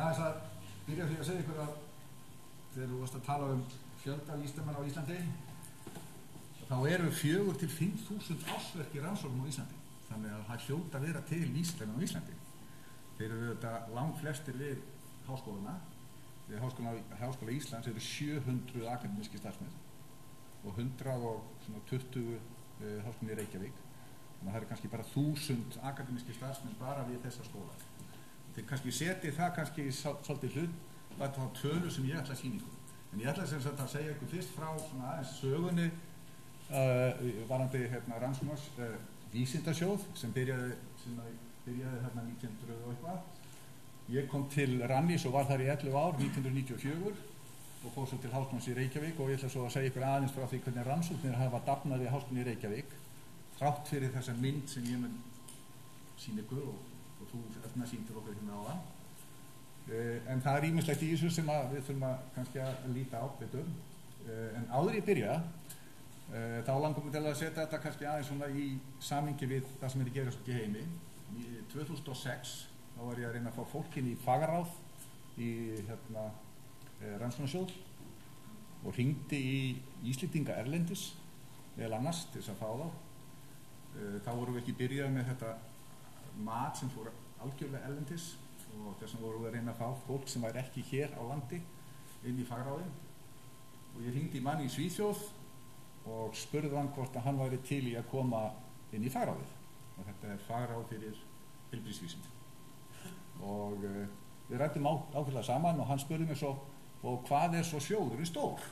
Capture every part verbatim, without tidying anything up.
aðeins að byrja því að segja ykkur að þegar þú varst að tala um fjölda vísindamenn á Íslandi, þá eru fjögur til fimm þúsund ársverk í rannsóknum á Íslandi. Þannig að það hljóta að vera til vísindamenn á Íslandi. Þeir eru þetta langt flestir við háskólana. Við háskóla, háskóla Íslands eru sjö hundruð akademískir starfsmenn og hundrað tuttugu uh, háskóla í Reykjavík. Þannig að það eru kannski bara þúsund akademískir starfsmenn bara við þessa skóla. Þeir kannski seti það kannski svolítið hlut, það er þá tölu sem ég ætla að sýna ykkur. En ég ætla sem sagt að segja ykkur fyrst frá svona aðeins sögunni uh, varandi hérna rannsóknars uh, vísindasjóð sem byrjaði, sem byrjaði hérna nítján hundruð og eitthvað. Ég kom til Rannís og var þar í ellefu ár, nítján hundruð níutíu og fjögur, og fór svo til Háskólans í Reykjavík og ég ætla svo að segja ykkur aðeins frá því hvernig rannsóknir hafa dafnað við Háskólann í Reykjavík, þrátt fyrir þessa mynd sem ég mun sýna ykkur og, og þú öllna sýndir okkur hérna á það. Uh, en það er ýmislegt í þessu sem að við þurfum að kannski að líta á betur. Uh, en áður ég byrja, uh, þá langum við til að setja þetta kannski aðeins svona í samhengi við það sem er að gerast í heimi. Í tvö þúsund og sex þá var ég að reyna að fá fólkin í fagráð í hérna, uh, rannsóknarsjóð og hringdi í Íslendinga erlendis meðal annars til þess að fá þá. Uh, þá vorum við ekki byrjað með þetta mat sem fór algjörlega erlendis og þess vegna vorum við að reyna að fá fólk sem væri ekki hér á landi inn í fagráðin og ég hringdi í mann í Svíþjóð og spurði hann hvort að hann væri til í að koma inn í fagráðið og þetta er fagráð fyrir heilbrigðisvísindi og uh, við ræddum á, ákveðlega saman og hann spurði mig svo og hvað er svo sjóðurinn stór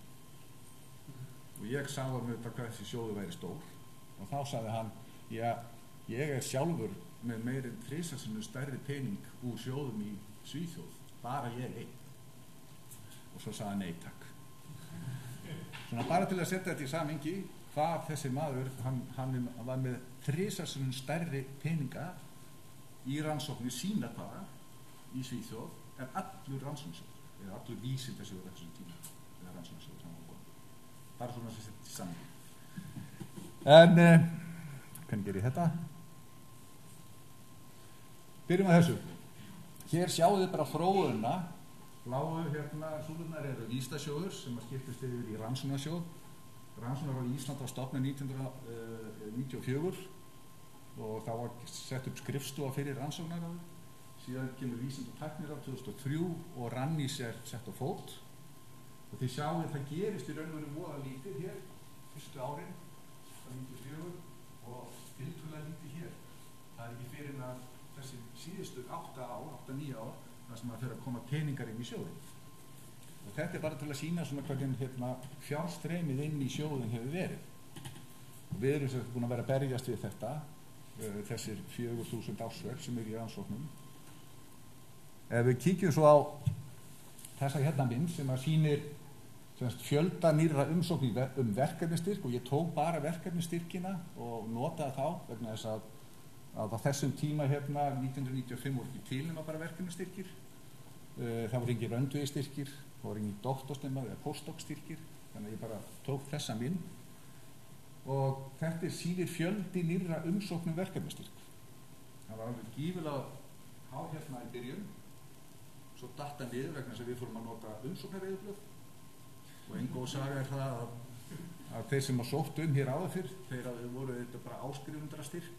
og ég sagði hann auðvitað hvað þessi sjóður væri stór og þá sagði hann já, ég er sjálfur með meir en þrisvar stærri pening úr sjóðum í Svíþjóð, bara ég einn. Og svo sagði hann nei takk. Svona bara til að setja þetta í samhengi, hvað þessi maður, hann, hann var með þrisvar stærri peninga í rannsóknir sína bara í Svíþjóð en allur rannsóknarsjóður, eða allur vísindasjóður þessum tíma, eða rannsóknarsjóður saman og bara svona sem setja í samhengi. En uh, hvernig ger ég þetta? Byrjum að þessu. Hér sjáu þið bara þróunina. Bláu hérna súlurnar eru vísindasjóður sem að skiptist yfir í rannsóknarsjóð. Rannsóknar á Ísland var stofnað nítján hundruð níutíu og fjögur og það var sett upp skrifstofa fyrir rannsóknar. Síðan kemur vísind og tæknir á tvö þúsund og þrjú og Rannís er sett á fót. Og þið sjáu það gerist í raun og veru voða lítið hér fyrstu árin níutíu og fjögur og tiltölulega lítið hér. Það er ekki fyrir að þessi síðustu átta ár, átta níu ár, þar sem að fyrir að koma peningar inn í sjóðin. Og þetta er bara til að sýna svona hvernig hérna, fjárstreymið inn í sjóðin hefur verið. Og við erum sem búin að vera að berjast við þetta, uh, þessir fjögur þúsund ársverk sem eru í rannsóknum. Ef við kíkjum svo á þessa hérna mynd sem að sýnir semst, fjölda nýrra umsóknir um verkefnistyrk og ég tók bara verkefnistyrkina og notaði þá vegna þess að að á þessum tíma hérna nítján hundruð níutíu og fimm voru ekki til nema bara verkefnastyrkir uh, það voru engin röndvegistyrkir það voru engin doktorsnema eða postdoc-styrkir þannig að ég bara tók þessa mynd og þetta er sýnir fjöldi nýrra umsóknum verkefnastyrk það var alveg gífulega há hérna í byrjun svo datta niður vegna þess að við fórum að nota umsóknareyðublöð og engó saga er það að, að þeir sem að sóttu um hér áður fyrr þeir að voru þetta bara áskrifundara styrk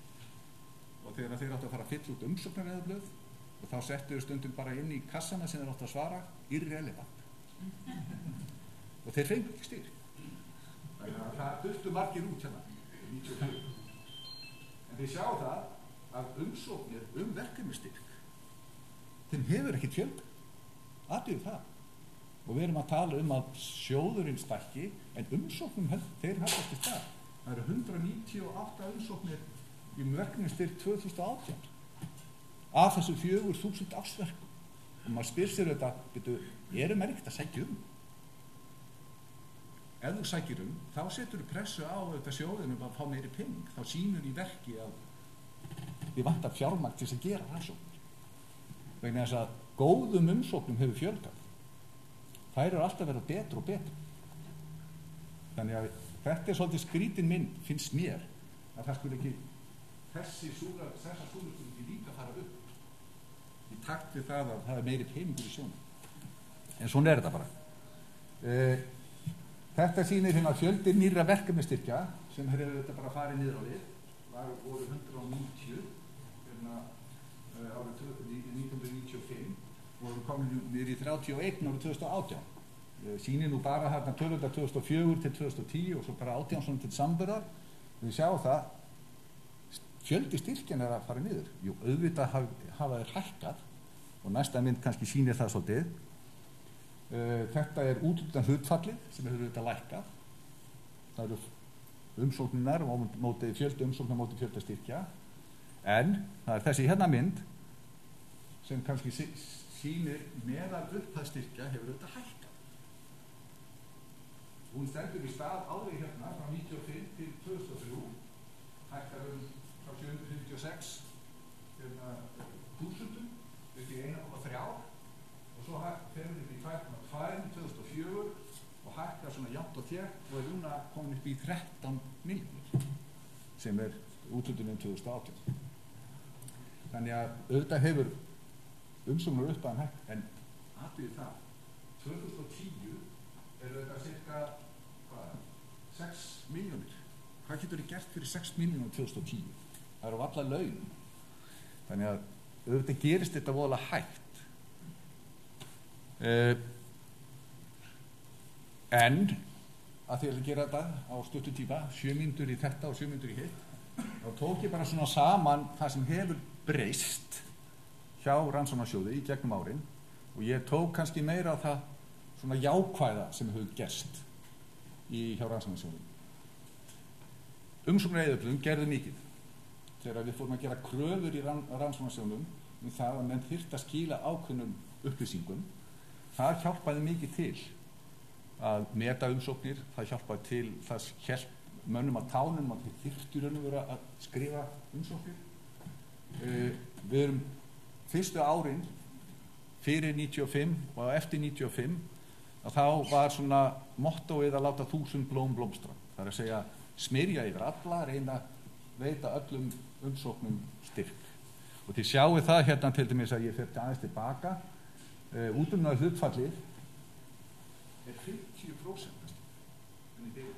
og þegar þeir áttu að fara að fylla út umsóknareyðublöð og þá settu stundum bara inn í kassana sem þeir áttu að svara irrelevant og þeir fengu ekki styrk þannig að það duttu margir út hérna en þið sjá það að umsóknir um verkefnastyrk þeim hefur ekkert fjölg aðtöðu það og við erum að tala um að sjóðurinn stækki en umsóknum þeir hafast í stað það eru hundrað níutíu og átta umsóknir í verkefnastyrk tvö þúsund og átján af þessu fjögur þúsund ársverkum og maður spyr sér þetta betur, erum er ekkert að sækja um ef þú sækir um þá setur þú pressu á þetta sjóðinu að fá meiri pening þá sýnur í verki að þið vantar fjármagn til þess að gera rannsóknir vegna þess að góðum umsóknum hefur fjölgað þær eru alltaf verið betur og betur þannig að þetta er svolítið skrítin mynd finnst mér að það skulle ekki þessi súlar, þessar súlar skulle ekki líka fara upp í takt við það að það er meiri peningur í sjónum. En svona er þetta bara. Uh, þetta sýnir hérna fjöldi nýrra verkefnastyrkja sem hefur þetta bara farið niður á við. Það voru hundrað níutíu hérna uh, árið nítján hundruð níutíu og fimm og voru komin niður í þrjátíu og eitt árið tvö þúsund og átján. Uh, sýnir nú bara hérna tölurnar tvö þúsund og fjögur til tvö þúsund og tíu og svo bara átján svona til samburðar. Við sjáum það, fjöldi styrkjan er að fara niður. Jú, auðvitað hafa, hafa þeir hækkað og næsta mynd kannski sýnir það svolítið. Uh, þetta er úthlutað hlutfallið sem hefur auðvitað lækkað. Það eru umsóknirnar og móti fjöldi umsóknar móti fjölda styrkja. En það er þessi hérna mynd sem kannski sýnir meðal upphæð styrkja hefur auðvitað hækkað. Hún stendur í stað árið hérna frá níutíu og fimm til tvö þúsund og þrjú, hækkar um frá sjö hundruð fimmtíu og sex hérna, þúsundum upp í einn komma þrjú og svo fer við upp í tvö komma tvö tvö þúsund og fjögur og hækkar svona jafnt og þétt og er núna komin upp í þrettán milljónir sem er úthlutunin tvö þúsund og átján. Þannig að auðvitað hefur umsóknar upphæðan hækkað, en athugið það, tvö þúsund og tíu eru þetta cirka hvað, sex milljónir. Hvað getur þið gert fyrir sex milljónir tvö þúsund og tíu? Það eru allar laun. Þannig að auðvitað gerist þetta voðalega hægt. Uh, en að því að gera þetta á stuttu tíma, sjö mínútur í þetta og sjö mínútur í hitt, þá tók ég bara svona saman það sem hefur breyst hjá Rannsóknarsjóði í gegnum árin og ég tók kannski meira á það svona jákvæða sem hefur gerst í hjá Rannsóknarsjóði. Umsóknareyðublöðum gerðu mikið þegar við fórum að gera kröfur í Rannsóknarsjóðnum um það að menn þyrftu að skila ákveðnum upplýsingum. Það hjálpaði mikið til að meta umsóknir, það hjálpaði til, það hjálp mönnum að tánum að þeir þyrftu raun og vera að skrifa umsóknir. Uh, við erum fyrstu árin fyrir níutíu og fimm og eftir níutíu og fimm að þá var svona mottóið að láta þúsund blóm blómstra. Það er að segja smyrja yfir alla, reyna að veita öllum umsóknum styrk. Og þið sjáu það hérna til dæmis að ég fer aðeins tilbaka. Uh, útlunaða hlutfallið er fimmtíu prósent. Þannig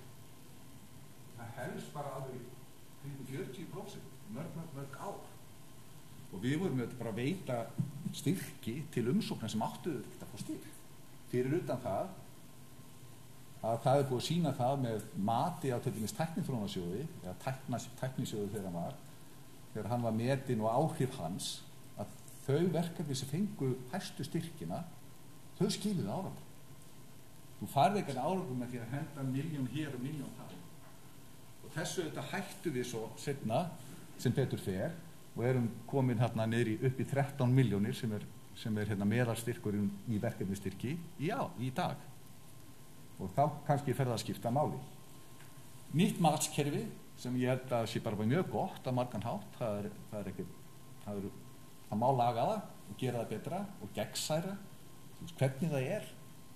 það helst bara alveg kringum fjörutíu prósent, mörg, mörg, mörg ár. Og við vorum auðvitað bara að veita styrki til umsóknar sem áttu auðvitað að fá styrk. Fyrir utan það að það er búið að sýna það með mati á til dæmis Tækniþróunarsjóði eða Tæknisjóði þegar hann var, þegar hann var metinn og áhrif hans, að þau verkefni sem fengu hæstu styrkina, þau skiluðu árangur. Þú farði ekki árangur með því að henda miljón hér og miljón þar. Og þessu auðvitað hættu við svo seinna sem betur fer og erum komin hérna niður í upp í þrettán milljónir sem er, sem er hérna meðalstyrkurinn í verkefnistyrki í, á, í dag. Og þá kannski fer það að skipta máli. Nýtt matskerfi sem ég held að sé bara mjög gott á margan hátt, það er, það er ekki, það er, það má laga það og gera það betra og gegnsæra, hvernig það er.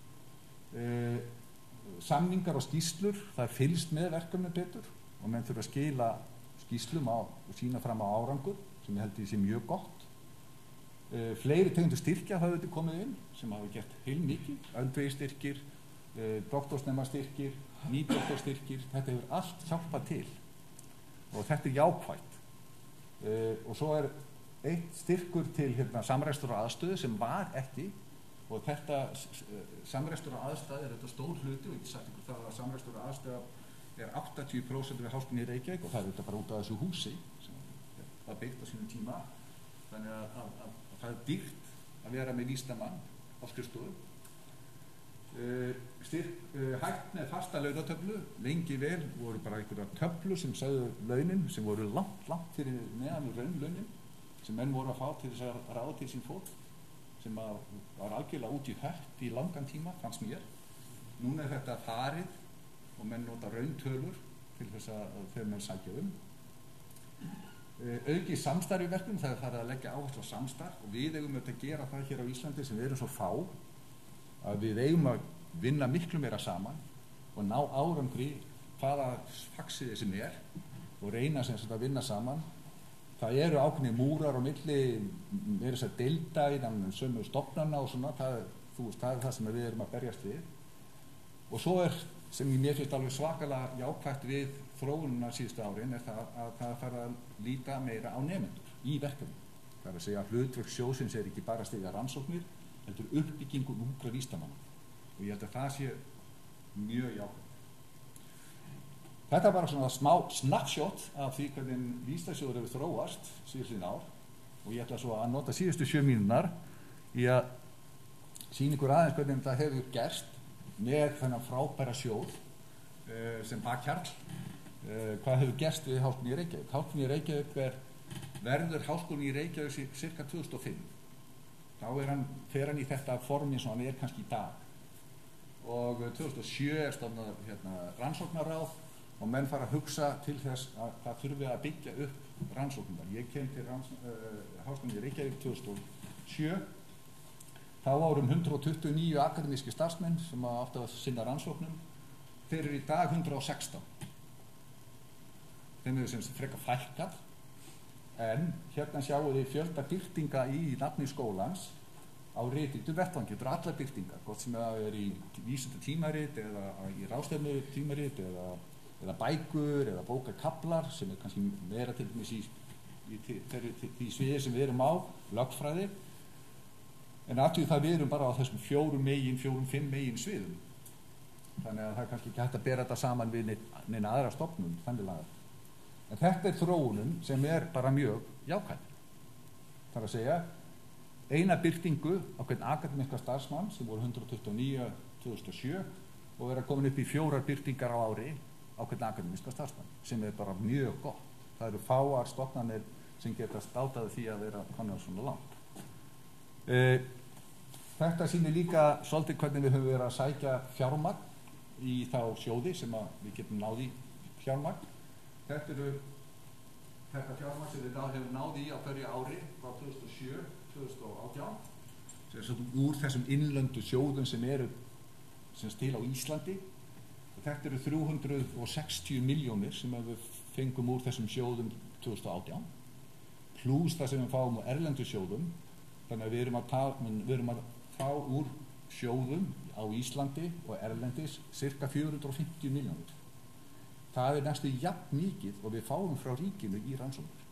Uh, samningar og skýslur, það er fylgst með verkefni betur og menn þurfa að skila skýslum á, og sína fram á árangur sem ég held því sé mjög gott. Uh, fleiri tegundur styrkja hafa þetta komið inn sem hafa gert heilmikið, öldvegistyrkir, uh, doktorsnemastyrkir, nýdoktorstyrkir, þetta hefur allt hjálpað til og þetta er jákvætt. Uh, og svo er eitt styrkur til hérna, samrekstur og aðstöðu sem var ekki. Og þetta samrekstur og aðstæð er þetta stór hluti og ég sagt ykkur það að samrekstur og aðstæð er áttatíu prósent við Háskólann í Reykjavík og það er þetta bara út af þessu húsi sem var byggt á sínum tíma. Þannig að, að, að, að það er dýrt að vera með vísindamann á skrifstofu. Uh, styrk, uh, hægt með fasta launatöflu, lengi vel voru bara einhverja töflu sem sagðu launin sem voru langt, langt fyrir neðan raunlaunin sem menn voru að fá til þess að ráða til sín fólk sem var algjörlega út í hött í langan tíma, fannst mér. Núna er þetta farið og menn nota rauntölur til þess að þegar menn sækja um. E, auki samstarfi verkefnum, það er farið að leggja áherslu á samstarf og við eigum að gera það hér á Íslandi sem við erum svo fá að við eigum að vinna miklu meira saman og ná árangri hvaða faxiði sem er og reyna sem sagt að vinna saman það eru ákveðnir múrar á milli er þess að deilda innan sömu stofnana og svona, það, þú veist, það er það sem við erum að berjast við. Og svo er, sem ég mér finnst alveg svakalega jákvætt við þróunina síðustu árin, er það að það þarf að líta meira á nemendur í verkefni. Það er að segja að hlutverk sjóðsins er ekki bara að styðja rannsóknir, heldur uppbyggingu ungra vísindamanna. Og ég held að það sé mjög jákvætt. Þetta er bara svona smá snapshot af því hvernig vísindasjóður hefur þróast síðustliðin ár og ég ætla svo að nota síðustu sjö mínútur í að sýna ykkur aðeins hvernig þetta hefur gerst með þennan frábæra sjóð uh, sem bakhjarl. Uh, hvað hefur gerst við Háskólann í Reykjavík? Háskólann í Reykjavík er, verður Háskólann í Reykjavík cirka tvö þúsund og fimm. Þá er hann, fer hann í þetta form eins og hann er kannski í dag. Og tvö þúsund og sjö er stofnað hérna, rannsóknaráð og menn fara að hugsa til þess að það þurfi að byggja upp rannsóknar. Ég kem til ranns, uh, Háskólann í Reykjavík tvö þúsund og sjö. Þá voru um hundrað tuttugu og níu akademíski starfsmenn sem áttu að sinna rannsóknum. Þeir eru í dag hundrað og sextán. Þeim eru sem frekar fækkað. En hérna sjáum við fjölda birtinga í nafni skólans á rititu vettvangi. Þetta eru allar birtingar, gott sem það er í vísindatímarit eða í ráðstefnu tímarit eða eða bækur, eða bókakaflar sem er kannski meira til dæmis í, í, í, í, í sviði sem við erum á, lögfræði, en aftur það við erum bara á þessum fjórum megin, fjórum, fimm megin sviðum. Þannig að það er kannski ekki hægt að bera þetta saman við neina aðra stofnun, þannig lagað. En þetta er þróunum sem er bara mjög jákvæð. Það er að segja, eina birtingu á hvern akademíska starfsmann sem voru hundrað tuttugu og níu tvö þúsund og sjö og vera komin upp í fjórar birtingar á ári á hvern akademíska starfsmann, sem er bara mjög gott. Það eru fáar stofnanir sem geta státaði því að vera konar svona langt. E, þetta sýnir líka svolítið hvernig við höfum verið að sækja fjármagn í þá sjóði sem við getum náði fjármagn. Þetta eru þetta fjármagn sem við hefum náði í á hverju ári frá tvö þúsund og sjö til tvö þúsund og átján, sem er svona úr þessum innlöndu sjóðum sem eru sem til á Íslandi. Þetta eru þrjú hundruð sextíu milljónir sem við fengum úr þessum sjóðum tvö þúsund og átján, plús það sem við fáum úr erlendu sjóðum. Þannig að við erum að, ta- við erum að fá úr sjóðum á Íslandi og erlendis cirka fjögur hundruð og fimmtíu milljónir. Það er næstu jafn mikið og við fáum frá ríkinu í rannsóknir.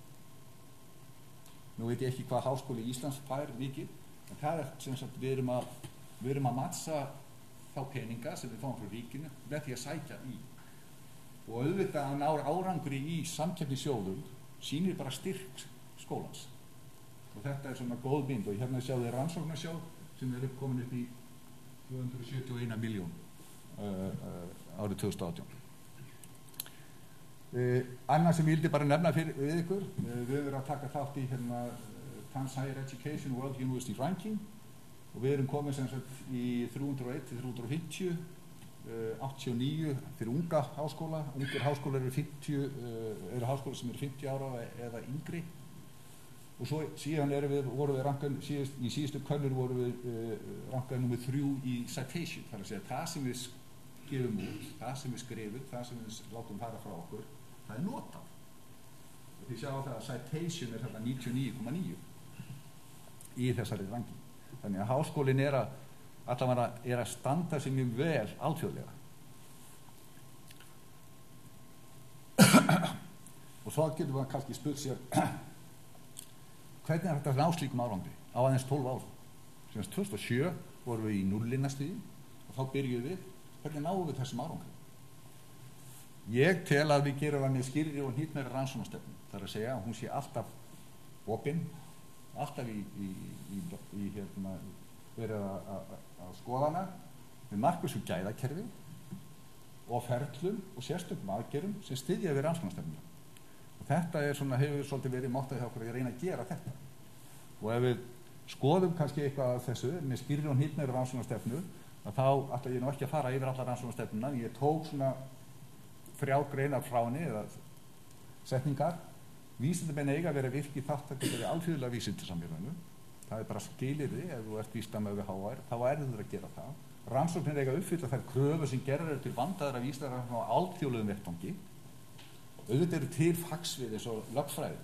Nú veit ég ekki hvað Háskóli Íslands fær mikið, en það er sem sagt við erum að, við erum að matsa þá peninga sem við fáum frá ríkinu með því að sækja í. Og auðvitað að ná árangri í samkeppnissjóðum sýnir bara styrk skólans. Og þetta er svona góð mynd og hérna sjáum við rannsóknarsjóð sem er komin upp í tvö hundruð sjötíu og eina milljón uh, uh, árið tvö þúsund og átján. Uh, annað sem ég vildi bara nefna fyrir við ykkur, uh, við erum að taka þátt í hérna uh, Trans Higher Education World University Ranking og við erum komið sem sagt í þrjú hundruð og eitt til þrjú hundruð og fimmtíu, uh, áttatíu og níu fyrir unga háskóla. Ungir háskólar eru fimmtíu, uh, eru háskólar sem eru fimmtíu ára eða yngri. Og svo síðan erum við, vorum við rankað, síðust, í síðustu könnur vorum við uh, rankað nummið þrjú í citation. Það er að segja það sem við gefum út, það sem við skrifum, það sem við látum fara frá okkur, það er notað. Og því sjáum það að citation er þetta níutíu og níu komma níu í þessari ranking. Þannig að háskólinn er að, allavega er að standa sig mjög vel alþjóðlega. Og svo getur við kannski spurt sér hvernig er þetta ná slíkum árangri á aðeins tólf árum. Sem tvö þúsund og sjö vorum við í núllinastigi og þá byrjuðum við, hvernig náum við þessum árangri? Ég tel að við gerum það með skýrri og hnýtnari rannsóknarstefnu. Það er að segja að hún sé alltaf opin, alltaf í, í, í, í hérna, verið að skoða hana með markvissu gæðakerfi og ferlum og sérstökum aðgerðum sem styðja við rannsóknarstefnuna. Og þetta er svona, hefur svolítið verið máttað hjá okkur að reyna að gera þetta. Og ef við skoðum kannski eitthvað af þessu með skýrri og hnýtnari rannsóknarstefnu, þá ætla ég nú ekki að fara yfir alla rannsóknarstefnuna. Ég tók svona þrjár greinar frá henni eða setningar. Vísindamenn eiga að vera virkir þátttakendur í alþjóðlega vísindasamfélaginu. Það er bara skilyrði, ef þú ert vísindamaður við H R, þá erður að gera það. Rannsóknir eiga að uppfylla þær kröfur sem gerðar eru til vandaðra vísindarannsókna á alþjóðlegum vettvangi. Auðvitað eru til fagsvið eins og lögfræði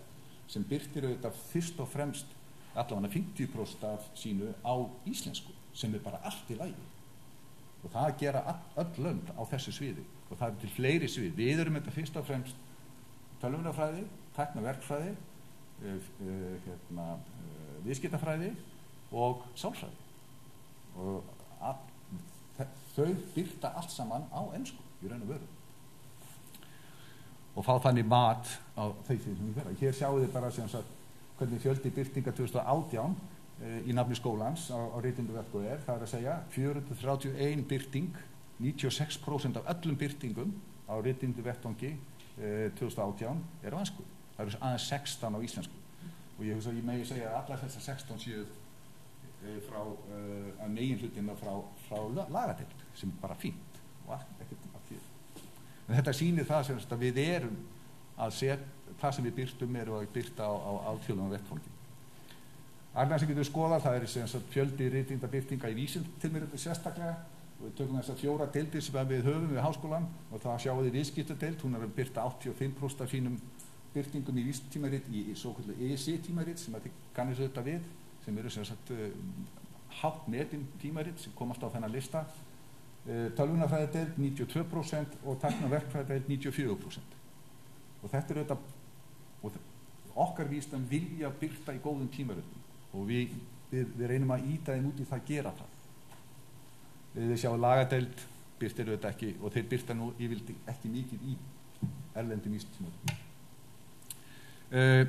sem birtir auðvitað fyrst og fremst allavega fimmtíu prósent af sínu á íslensku, sem er bara allt í lagi. Og það gera öll lönd á þessu sviði og það er til fleiri svið. Við erum þetta fyrst og fremst tölvunarfræði, tæknaverkfræði, uh, uh, hérna, uh, viðskiptafræði og sálfræði. Og að, þau birta allt saman á ensku í raun og veru. Og fá þannig mat á þau því sem við verða. Hér sjáum við bara sem sagt hvernig fjöldi birtinga tvö þúsund og átján uh, í nafni skólans á, á ritinduverku er. Það er að segja fjögur hundruð þrjátíu og ein birting, níutíu og sex prósent af öllum birtingum á ritinduvettvangi uh, tvö þúsund og átján er á ensku. Það eru aðeins sextán á íslensku. Og ég hugsa að ég megi segja að allar þessar sextán séu uh, frá uh, að megin hlutina frá, frá lagadeild, sem er bara fínt og ekkert að því. En þetta sýnir það sem að við erum að set, það sem við byrtum eru að byrta á, á alþjóðlegum vettvangi. Annað sem getur skoðað, það er sem sagt fjöldi ritindabirtinga í vísindatilmyrðum sérstaklega og við tökum þessar fjóra deildir sem við höfum við háskólan og það sjáum við viðskiptadeild, hún er að byrta áttatíu og fimm prósent af sínum birtingum í vísindatímarit í, í svo kallu E S I-tímarit sem að þið kannist auðvitað við, sem eru sem sagt uh, hátt metin tímarit sem komast á þennan lista. Uh, Tölvunarfræðideild níutíu og tvö prósent og tæknaverkfræðideild níutíu og fjögur prósent. Og þetta er auðvitað, og okkar vísindamenn vilja birta í góðum tímaritum og við, við, við reynum að ýta þeim út í það að gera það. Við sjáum lagadeild birtir auðvitað ekki og þeir birta nú yfirleitt ekki mikið í erlendum vísindatímaritum. Uh,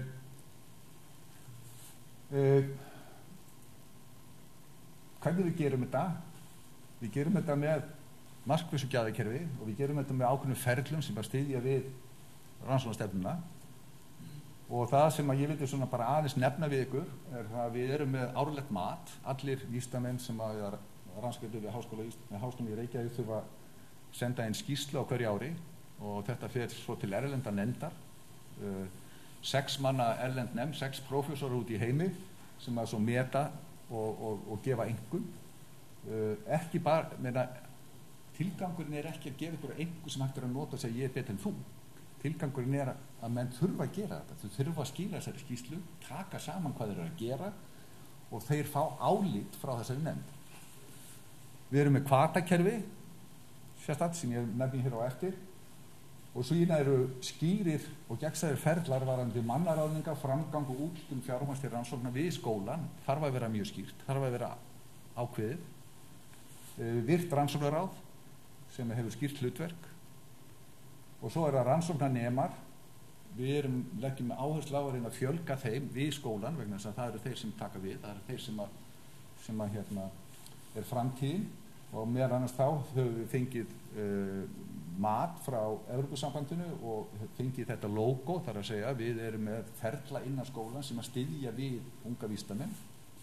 uh, hvernig við gerum þetta? Við gerum þetta með markvissu gæðakerfi og við gerum þetta með ákveðnum ferlum sem bara styðja við rannsóknarstefnuna og það sem að ég vildi svona bara aðeins nefna við ykkur er að við erum með árlegt mat. Allir vísindamenn sem að rannsóknarstefnu við háskóla, með háskóla í Reykjavík þurfa að senda inn skýrslu á hverju ári og þetta fer svo til erlenda nefndar, uh, sex manna erlend nefnd, sex prófessorar út í heimi sem að svo meta og, og, og gefa einhvern. Uh, ekki bara, meina, tilgangurinn er ekki að gefa ykkur einhver sem hægt er að nota og segja ég er betur en þú. Tilgangurinn er að menn þurfa að gera þetta, þau þurfa að skila þessari skýrslu, taka saman hvað þeir eru að gera og þeir fá álit frá þessari nefnd. Við erum með hvatakerfi, sérstætt sem ég nefni hér á eftir og síðan eru skýrir og gegnsæðir ferlar varandi mannaráðninga, framgang og úthlutun fjármagns til rannsókna við skólann, þarf að vera mjög skýrt, þarf að vera ákveðið. Virt rannsóknaráð sem hefur skýrt hlutverk og svo er það rannsóknarnemar. Við erum leggjum með áherslu á að reyna að fjölga þeim við skólan vegna þess að það eru þeir sem taka við, það eru þeir sem að, sem að hérna, er framtíðin og meðal annars þá höfum við fengið uh, mat frá Evrópusambandinu og fengið þetta logo, þar að segja við erum með ferla innan skólan sem að styðja við unga vísindamenn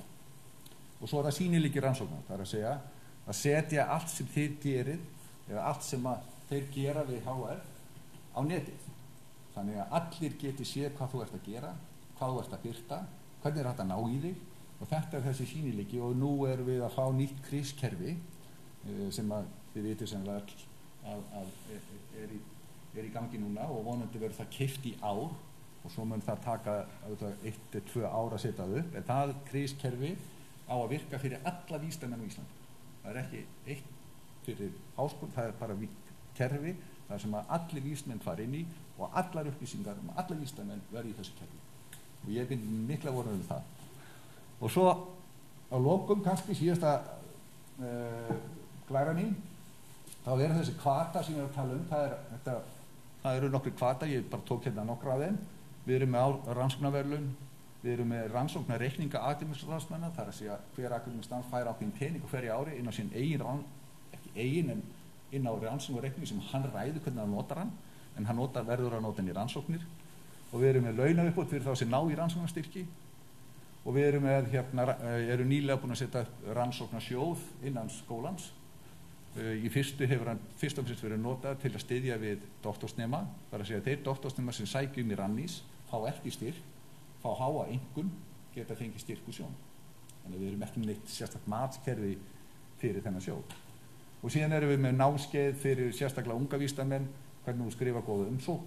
og svo er það sýnileiki rannsóknar, þar að segja að setja allt sem þið gerir eða allt sem að þeir gera við H R á netið. Þannig að allir geti séð hvað þú ert að gera, hvað þú ert að birta, hvernig er þetta að ná í þig og þetta er þessi sýnileiki og nú erum við að fá nýtt kriskerfi sem að þið vitið sem að, að, að er, er, í, er í gangi núna og vonandi verður það keypt í ár og svo mun það taka eitt til tvö ár að setja það upp en það kriskerfi á að virka fyrir alla vísindamenn á Íslandi. Það er ekki eitt fyrir háskóla, það er bara kerfi þar sem að allir vísindamenn fara inn í og allar upplýsingar um allar vísindamenn verði í þessu kerfi. Og ég bind mikla vonum um það. Og svo á lokum kannski síðasta uh, glæra mín, þá er þessi hvata sem ég er að tala um, það, er, þetta, það eru nokkri hvata, ég bara tók hérna nokkra af þeim. Við erum með rannsóknarverðlaun, við erum með rannsóknarreikninga akademískt-starfsmanna, það er að segja hver akademískt-starfsmaður fær ákveðinn pening hverju ári inn á sín eigin, ekki eigin en inn á rannsóknarreikning sem hann ræður hvernig hann notar hann, en hann notar, verður að nota hann í rannsóknir og við erum með launauppbót fyrir þá sem ná í rannsóknarstyrki og við erum með hérna, erum nýlega búin að setja upp rannsóknarsjóð innan skólans. Í fyrstu hefur hann fyrst og fyrst verið notað til að styðja við doktorsnema, þar að segja þeir doktorsnema sem sækjum í rannís fá ekki styrk, fá háa einkunn, geta fengið styrk úr sjón. Þannig að við erum ekki með neitt sérstakt matskerfi fyrir þennan sjóð. Og síðan erum við með námskeið fyrir sérstaklega unga vísindamenn, hvernig þú skrifa góða umsókn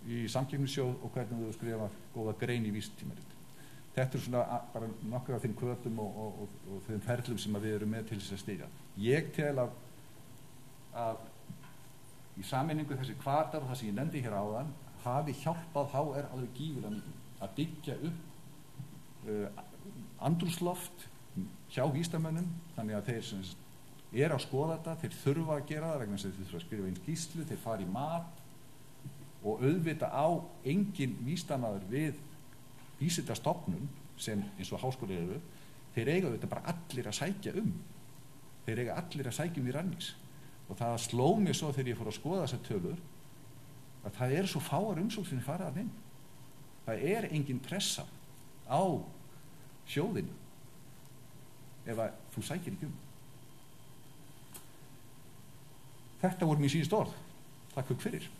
í samkeppnissjóð og hvernig þú skrifa góða grein í vísindatímarit. Þetta er svona bara nokkur af þeim hvötum og, og, og, og þeim ferlum sem við erum með til þess að styðja. Ég tel að, að í sameiningu þessi hvatar og það sem ég nefndi hér áðan hafi hjálpað H R alveg gífurlega mikið að byggja upp uh, andrúmsloft hjá vísindamönnum, þannig að þeir sem er að skoða þetta, þeir þurfa að gera það vegna þess að þeir þurfa að skrifa einn skýrslu, þeir fara í mat og auðvita á engin vísindamaður við vísindastofnun sem eins og háskóli eru, þeir eiga auðvitað bara allir að sækja um þeir eiga allir að sækja um í Rannís og það sló mig svo þegar ég fór að skoða þessar tölur að það eru svo fáar umsóknir faraðan inn. Það er engin pressa á sjóðinu ef að þú sækir ekki um. Þetta voru mér síðust orð. Takk fyrir.